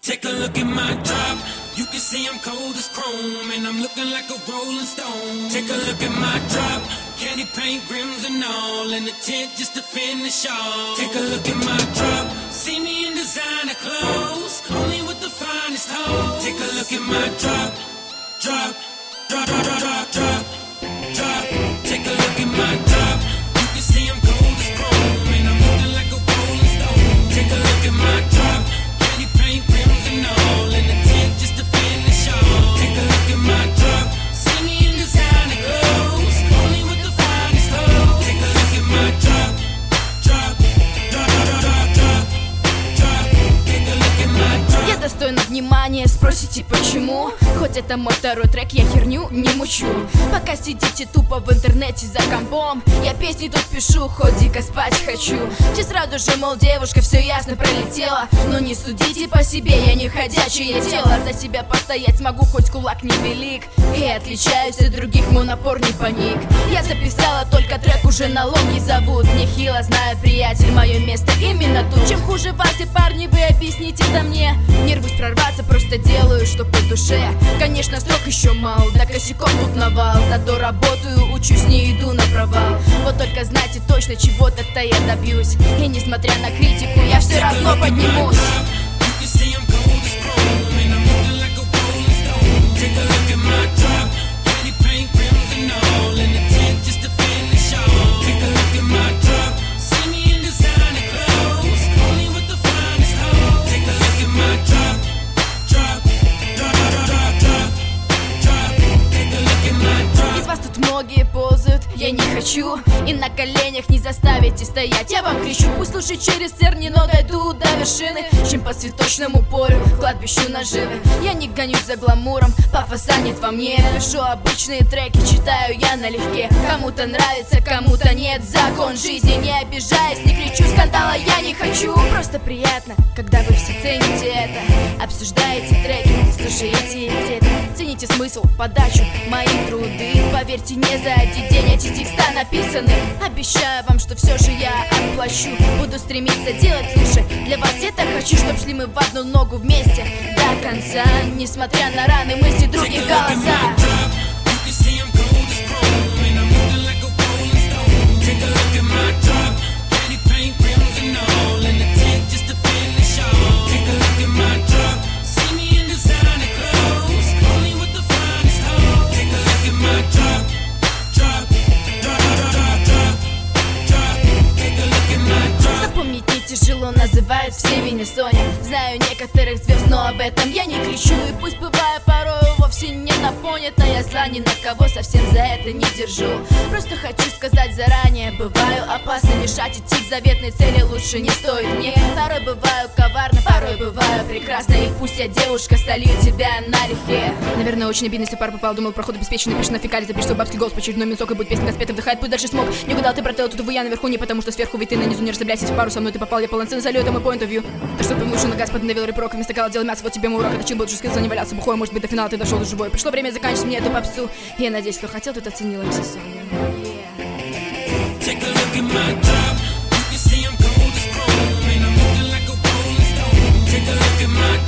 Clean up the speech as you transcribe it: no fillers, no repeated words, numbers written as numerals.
Take a look at my drop. You can see I'm cold as chrome, and I'm looking like a rolling stone. Take a look at my drop. Candy paint rims and all, and the tent just to finish off. Take a look at my drop. See me in designer clothes, only with the finest hoes. Take a look at my drop. Drop, drop, drop, drop, drop, drop. Take a look at my drop. You can see I'm cold as chrome, and I'm looking like a rolling stone. Take a look at my drop. Candy paint rims and all, and the tent just to finish off. Take a look at my drop. See me in designer clothes, only with the finest hoes. Take a look at my drop. Drop, drop, drop, drop, drop, drop. Take a look at my drop. Я достойна внимания, спросите почему? Хоть это мой второй трек, я херню не мучу. Пока сидите тупо в интернете за компом, я песни тут пишу, хоть дико спать хочу. Че сразу же, мол, девушка, все ясно пролетела. Но не судите по себе, я не ходячее тело. За себя постоять смогу, хоть кулак невелик. И отличаюсь от других, мой напор не паник. Я записала только трек, уже налоги зовут. Нехило знаю, приятель, мое место именно тут. Чем хуже вас и парни, вы объясните это мне. Не рвусь прорваться, просто делаю, что по душе. Конечно, срок еще мал, да косяков тут навал. Зато работаю, учусь, не иду на провал. Вот только знайте точно, чего-то-то я добьюсь. И несмотря на критику, я все равно поднимусь. Многие ползают, я не хочу. И на коленях не заставите стоять. Я вам кричу, пусть лучше через терни, но дойду до вершины, чем по цветочному полю, кладбищу наживы. Я не гонюсь за гламуром, пафоса нет во мне. Пишу обычные треки, читаю я налегке. Кому-то нравится, кому-то нет. Закон жизни, не обижаясь, не кричу, скандала я не хочу. Просто приятно, когда вы все цените это. Обсуждаете треки, слушаете где-то. Цените смысл, подачу, мои труды. Поверьте, не за один день эти текста написаны. Обещаю вам, что все же я отплачу. Буду стремиться делать лучше. Для вас я так хочу, чтоб шли мы в одну ногу вместе до конца. Несмотря на раны, мысли других голоса. Тяжело называют все меня Соня. Знаю некоторых звезд, но об этом я не кричу. И пусть бываю порой вовсе не напонята, я зла ни на кого совсем за это не держу. Просто хочу сказать заранее, бываю опасно мешать идти к заветной цели, лучше не стоит мне. Порой бываю коварна, порой бываю прекрасна. И пусть я девушка, солью тебя налегке. Наверное, очень обидно, если пар попал, думал, проход обеспечен. Напиши на фекале, запиши свой бабский голос по очередной минцок, и будет песня распета, вдыхает, пусть дальше смог. Не угадал ты, брателло, тут увы, я наверху, не потому что сверху, ведь ты на низу, не расслабляйся, в пару со мной ты попал, я полноценно солю, это мой point of view. Так что лучше на газ поднавил рэп-рок, вместо кала делал мясо, вот тебе мой урок. Это чил будет уже скрыться, не валяться бухой, может быть до финала ты дошел до живой. Пришло время заканчивать мне эту попсу. Я надеюсь, кто хотел, тот оценил MC Sonia. Take a look at my